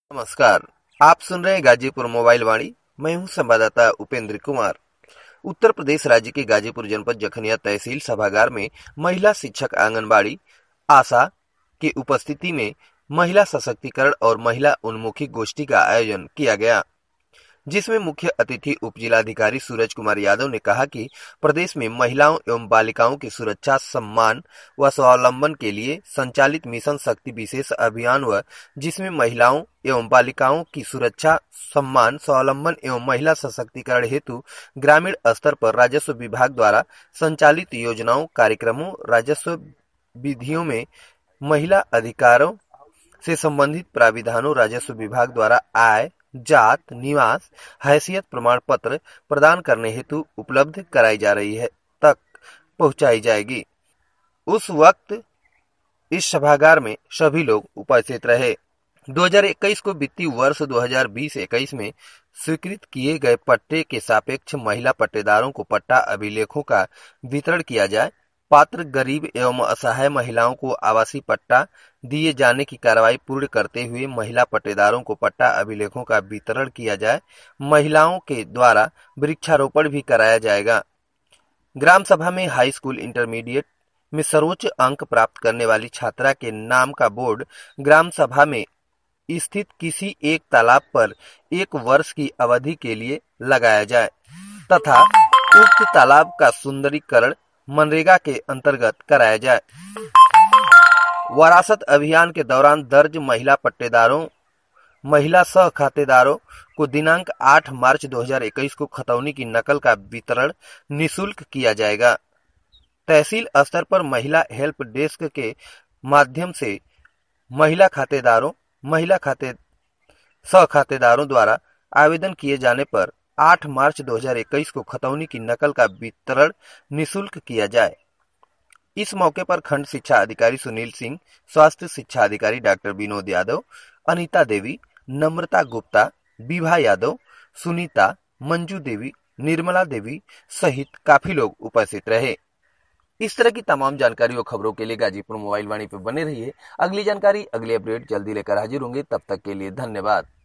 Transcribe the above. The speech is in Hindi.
नमस्कार। आप सुन रहे हैं गाजीपुर मोबाइल वाणी। मैं हूं संवाददाता उपेंद्र कुमार। उत्तर प्रदेश राज्य के गाजीपुर जनपद जखनिया तहसील सभागार में महिला शिक्षक आंगनबाड़ी आशा की उपस्थिति में महिला सशक्तिकरण और महिला उन्मुखी गोष्ठी का आयोजन किया गया, जिसमें मुख्य अतिथि उप जिलाधिकारी सूरज कुमार यादव ने कहा कि प्रदेश में महिलाओं एवं बालिकाओं की सुरक्षा, सम्मान व स्वावलंबन के लिए संचालित मिशन शक्ति विशेष अभियान व जिसमें महिलाओं एवं बालिकाओं की सुरक्षा, सम्मान, स्वावलंबन एवं महिला सशक्तिकरण हेतु ग्रामीण स्तर पर राजस्व विभाग द्वारा संचालित योजनाओं, कार्यक्रमों, राजस्व विधियों में महिला अधिकारों से संबंधित प्राविधानों, राजस्व विभाग द्वारा आय, जात, निवास, हैसियत प्रमाण पत्र प्रदान करने हेतु उपलब्ध कराई जा रही है तक पहुंचाई जाएगी। उस वक्त इस सभागार में सभी लोग उपस्थित रहे। 2021 को वित्तीय वर्ष 2020-21 में स्वीकृत किए गए पट्टे के सापेक्ष महिला पट्टेदारों को पट्टा अभिलेखों का वितरण किया जाए। पात्र गरीब एवं असहाय महिलाओं को आवासीय पट्टा दिए जाने की कार्रवाई पूर्ण करते हुए महिला पट्टेदारों को पट्टा अभिलेखों का वितरण किया जाए। महिलाओं के द्वारा वृक्षारोपण भी कराया जाएगा। ग्राम सभा में हाई स्कूल इंटरमीडिएट में सर्वोच्च अंक प्राप्त करने वाली छात्रा के नाम का बोर्ड ग्राम सभा में स्थित किसी एक तालाब पर 1 वर्ष की अवधि के लिए लगाया जाए तथा उक्त तालाब का सुंदरीकरण मनरेगा के अंतर्गत कराया जाए। वरासत अभियान के दौरान दर्ज महिला पट्टेदारों, महिला सह खातेदारों को दिनांक 8 मार्च 2021 को खतौनी की नकल का वितरण निःशुल्क किया जाएगा। तहसील स्तर पर महिला हेल्प डेस्क के माध्यम से महिला सह खातेदारों द्वारा आवेदन किए जाने पर 8 मार्च 2021 को खतौनी की नकल का वितरण निःशुल्क किया जाए। इस मौके पर खंड शिक्षा अधिकारी सुनील सिंह, स्वास्थ्य शिक्षा अधिकारी डॉक्टर विनोद यादव, अनीता देवी, नम्रता गुप्ता, विभा यादव, सुनीता, मंजू देवी, निर्मला देवी सहित काफी लोग उपस्थित रहे। इस तरह की तमाम जानकारी और खबरों के लिए गाजीपुर मोबाइल वाणी पर बने रहिए। अगली जानकारी, अगली अपडेट जल्दी लेकर हाजिर होंगे। तब तक के लिए धन्यवाद।